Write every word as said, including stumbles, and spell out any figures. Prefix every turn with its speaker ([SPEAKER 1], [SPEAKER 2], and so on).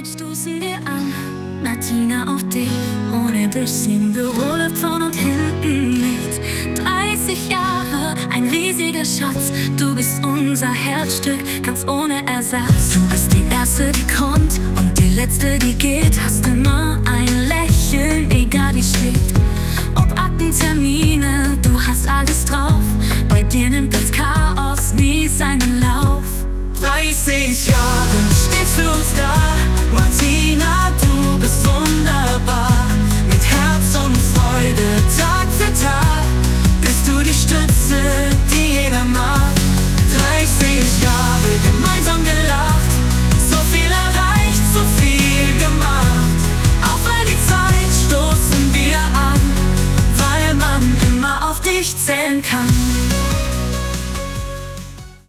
[SPEAKER 1] heute stoßen wir an. Martina auf dich, ohne bisschen Büro läuft vorn und hinten mit. dreißig Jahre, ein riesiger Schatz. Du bist unser Herzstück, ganz ohne Ersatz. Du bist die Erste, die kommt und die Letzte, die geht. Hast immer ein Lächeln, egal wie steht. Ob Aktentermine, du hast alles drauf. Bei dir nimmt das Chaos nie seinen Lauf.
[SPEAKER 2] dreißig Jahre stehst für uns da. Martina, du bist wunderbar. Mit Herz und Freude, Tag für Tag, bist du die Stütze